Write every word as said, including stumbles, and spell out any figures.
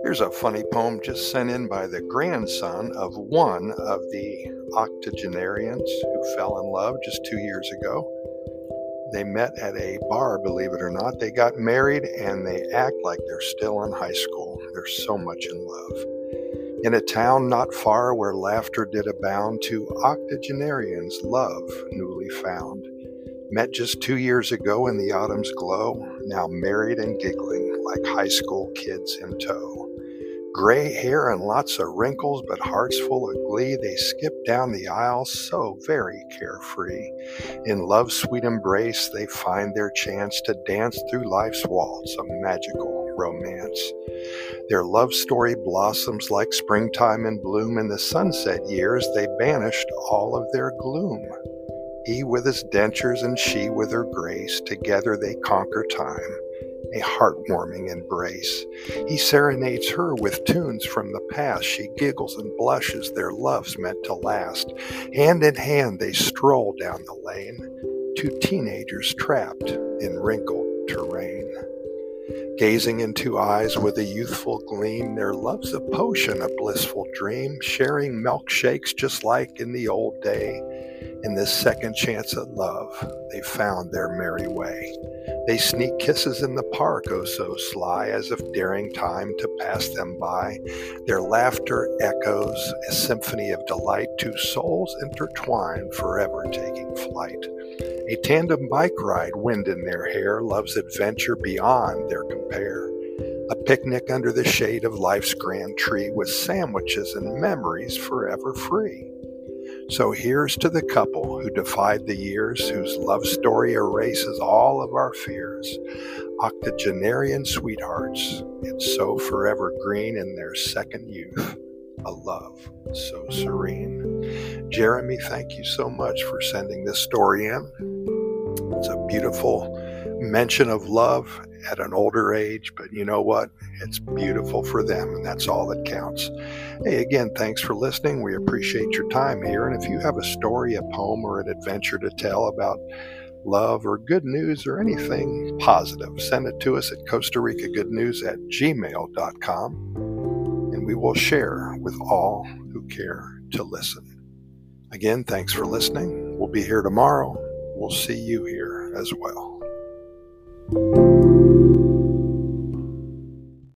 Here's a funny poem just sent in by the grandson of one of the octogenarians who fell in love just two years ago. They met at a bar, believe it or not. They got married and they act like they're still in high school. They're so much in love. In a town not far where laughter did abound, two octogenarians love newly found. Met just two years ago in the autumn's glow, now married and giggling like high school kids in tow. Gray hair and lots of wrinkles, but hearts full of glee, they skip down the aisle so very carefree. In love's sweet embrace, they find their chance to dance through life's waltz, a magical romance. Their love story blossoms like springtime in bloom. In the sunset years, they banished all of their gloom. He with his dentures and she with her grace, together they conquer time, a heartwarming embrace. He serenades her with tunes from the past. She giggles and blushes, their love's meant to last. Hand in hand they stroll down the lane, two teenagers trapped in wrinkled terrain. Gazing into eyes with a youthful gleam, their love's a potion, a blissful dream, sharing milkshakes just like in the old day. In this second chance at love, they found their merry way. They sneak kisses in the park, oh so sly, as if daring time to pass them by. Their laughter echoes a symphony of delight, two souls intertwined, forever taking flight. A tandem bike ride, wind in their hair, love's adventure beyond their compare. A picnic under the shade of life's grand tree, with sandwiches and memories forever free. So here's to the couple who defied the years, whose love story erases all of our fears. Octogenarian sweethearts, it's so forever green in their second youth, a love so serene. Jeremy, thank you so much for sending this story in. It's a beautiful mention of love at an older age, but you know what? It's beautiful for them, and that's all that counts. Hey, again, thanks for listening. We appreciate your time here, and if you have a story, a poem, or an adventure to tell about love or good news or anything positive, send it to us at Costa Rica Good News at gmail dot com, and we will share with all who care to listen. Again, thanks for listening. We'll be here tomorrow. We'll see you here as well.